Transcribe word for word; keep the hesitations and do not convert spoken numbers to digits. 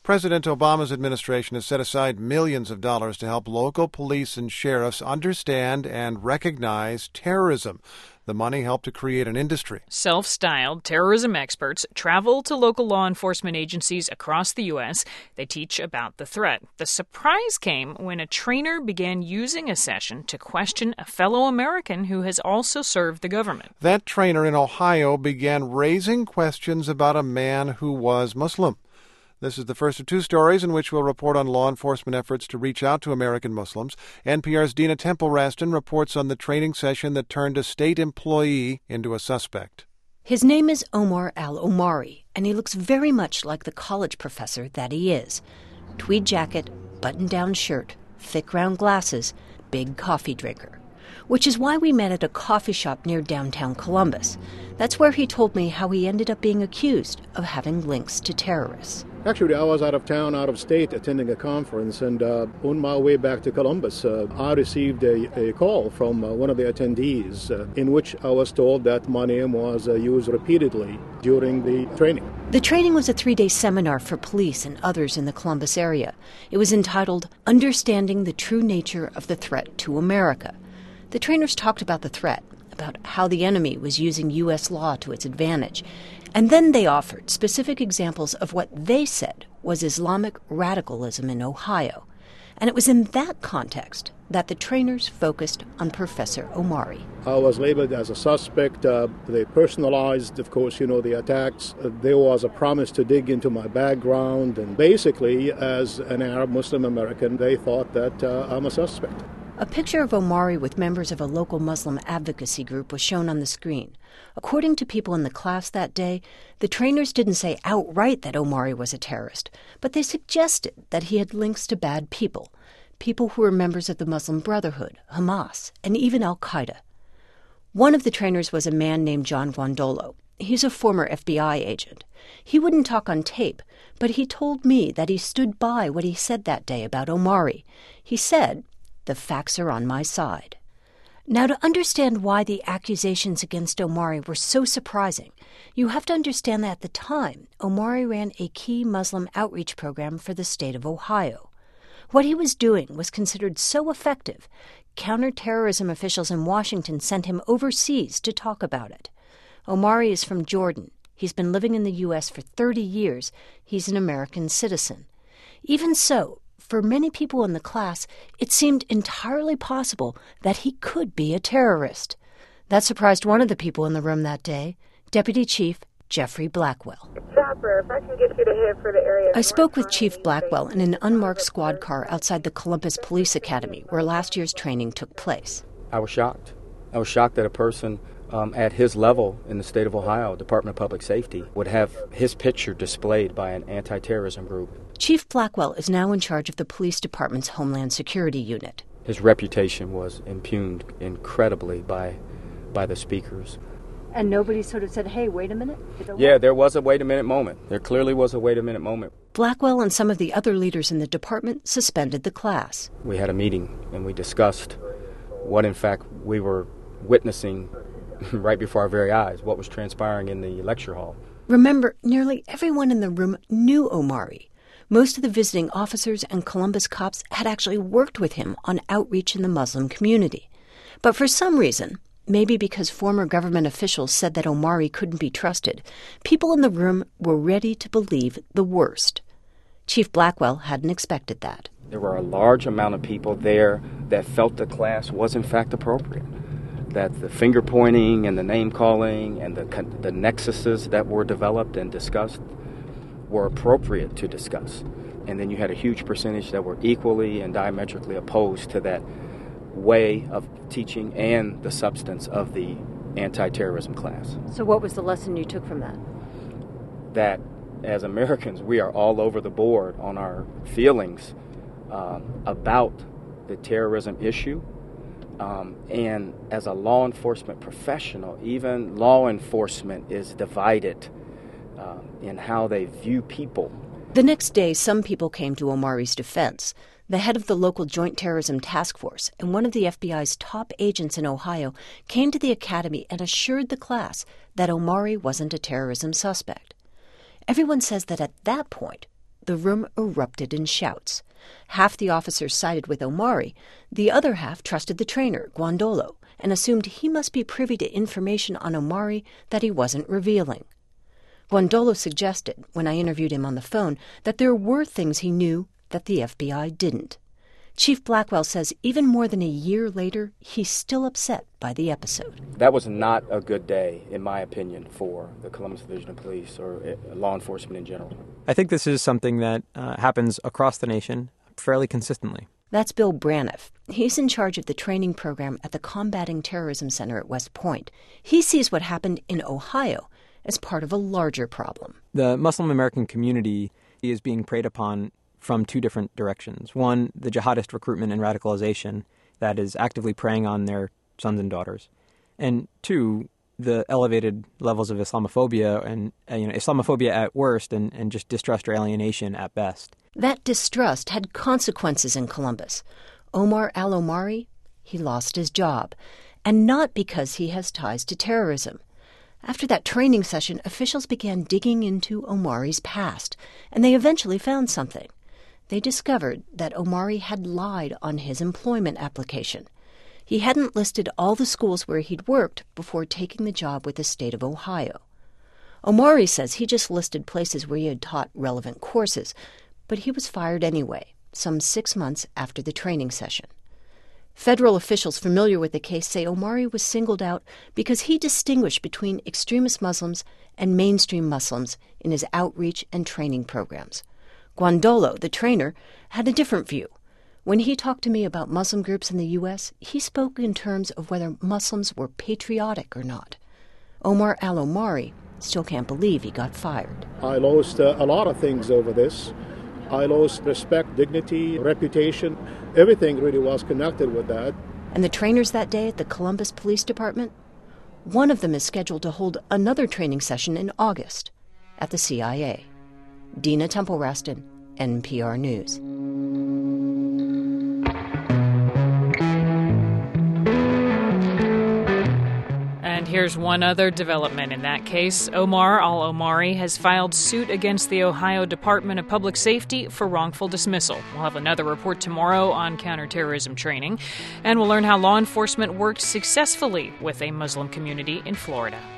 President Obama's administration has set aside millions of dollars to help local police and sheriffs understand and recognize terrorism. The money helped to create an industry. Self-styled terrorism experts travel to local law enforcement agencies across the U S. They teach about the threat. The surprise came when a trainer began using a session to question a fellow American who has also served the government. That trainer in Ohio began raising questions about a man who was Muslim. This is the first of two stories in which we'll report on law enforcement efforts to reach out to American Muslims. N P R's Dina Temple-Raston reports on the training session that turned a state employee into a suspect. His name is Omar Al-Omari, and he looks very much like the college professor that he is. Tweed jacket, button-down shirt, thick round glasses, big coffee drinker. Which is why we met at a coffee shop near downtown Columbus. That's where he told me how he ended up being accused of having links to terrorists. Actually, I was out of town, out of state, attending a conference, and uh, on my way back to Columbus, uh, I received a, a call from uh, one of the attendees uh, in which I was told that my name was uh, used repeatedly during the training. The training was a three-day seminar for police and others in the Columbus area. It was entitled Understanding the True Nature of the Threat to America. The trainers talked about the threat, about how the enemy was using U S law to its advantage, and then they offered specific examples of what they said was Islamic radicalism in Ohio. And it was in that context that the trainers focused on Professor Omari. I was labeled as a suspect. Uh, they personalized, of course, you know, the attacks. Uh, there was a promise to dig into my background. And basically, as an Arab Muslim American, they thought that uh, I'm a suspect. A picture of Omari with members of a local Muslim advocacy group was shown on the screen. According to people in the class that day, the trainers didn't say outright that Omari was a terrorist, but they suggested that he had links to bad people, people who were members of the Muslim Brotherhood, Hamas, and even al-Qaeda. One of the trainers was a man named John Guandolo. He's a former F B I agent. He wouldn't talk on tape, but he told me that he stood by what he said that day about Omari. He said, "The facts are on my side." Now, to understand why the accusations against Omari were so surprising, you have to understand that at the time, Omari ran a key Muslim outreach program for the state of Ohio. What he was doing was considered so effective, counterterrorism officials in Washington sent him overseas to talk about it. Omari is from Jordan. He's been living in the U S for thirty years. He's an American citizen. Even so, for many people in the class, it seemed entirely possible that he could be a terrorist. That surprised one of the people in the room that day, Deputy Chief Jeffrey Blackwell. Chopper, if I can get you to head for the area. I spoke with Chief Blackwell in an unmarked squad car outside the Columbus Police Academy, where last year's training took place. I was shocked. I was shocked that a person um, at his level in the state of Ohio, Department of Public Safety, would have his picture displayed by an anti-terrorism group. Chief Blackwell is now in charge of the police department's Homeland Security Unit. His reputation was impugned incredibly by by the speakers. And nobody sort of said, hey, wait a minute? Yeah, there was a wait-a-minute moment. There clearly was a wait-a-minute moment. Blackwell and some of the other leaders in the department suspended the class. We had a meeting, and we discussed what, in fact, we were witnessing right before our very eyes, what was transpiring in the lecture hall. Remember, nearly everyone in the room knew Omari. Most of the visiting officers and Columbus cops had actually worked with him on outreach in the Muslim community. But for some reason, maybe because former government officials said that Omari couldn't be trusted, people in the room were ready to believe the worst. Chief Blackwell hadn't expected that. There were a large amount of people there that felt the class was in fact appropriate, that the finger-pointing and the name-calling and the, the nexuses that were developed and discussed were appropriate to discuss. And then you had a huge percentage that were equally and diametrically opposed to that way of teaching and the substance of the anti-terrorism class. So what was the lesson you took from that? That as Americans, we are all over the board on our feelings uh, about the terrorism issue. Um, and as a law enforcement professional, even law enforcement is divided uh, in how they view people. The next day, some people came to Omari's defense. The head of the local Joint Terrorism Task Force and one of the F B I's top agents in Ohio came to the academy and assured the class that Omari wasn't a terrorism suspect. Everyone says that at that point, the room erupted in shouts. Half the officers sided with Omari, the other half trusted the trainer, Guandolo, and assumed he must be privy to information on Omari that he wasn't revealing. Guandolo suggested, when I interviewed him on the phone, that there were things he knew that the F B I didn't. Chief Blackwell says even more than a year later, he's still upset by the episode. That was not a good day, in my opinion, for the Columbus Division of Police or law enforcement in general. I think this is something that uh, happens across the nation fairly consistently. That's Bill Braniff. He's in charge of the training program at the Combating Terrorism Center at West Point. He sees what happened in Ohio as part of a larger problem. The Muslim American community is being preyed upon from two different directions. One, the jihadist recruitment and radicalization that is actively preying on their sons and daughters. And two, the elevated levels of Islamophobia and uh, you know, Islamophobia at worst and, and just distrust or alienation at best. That distrust had consequences in Columbus. Omar al-Omari, he lost his job, and not because he has ties to terrorism. After that training session, officials began digging into Omari's past, and they eventually found something. They discovered that Omari had lied on his employment application. He hadn't listed all the schools where he'd worked before taking the job with the state of Ohio. Omari says he just listed places where he had taught relevant courses, but he was fired anyway, some six months after the training session. Federal officials familiar with the case say Omari was singled out because he distinguished between extremist Muslims and mainstream Muslims in his outreach and training programs. Guandolo, the trainer, had a different view. When he talked to me about Muslim groups in the U S, he spoke in terms of whether Muslims were patriotic or not. Omar al-Omari still can't believe he got fired. I lost uh, a lot of things over this. I lost respect, dignity, reputation. Everything really was connected with that. And the trainers that day at the Columbus Police Department? One of them is scheduled to hold another training session in August at the C I A. Dina Temple-Raston, N P R News. And here's one other development in that case. Omar al-Omari has filed suit against the Ohio Department of Public Safety for wrongful dismissal. We'll have another report tomorrow on counterterrorism training, and we'll learn how law enforcement worked successfully with a Muslim community in Florida.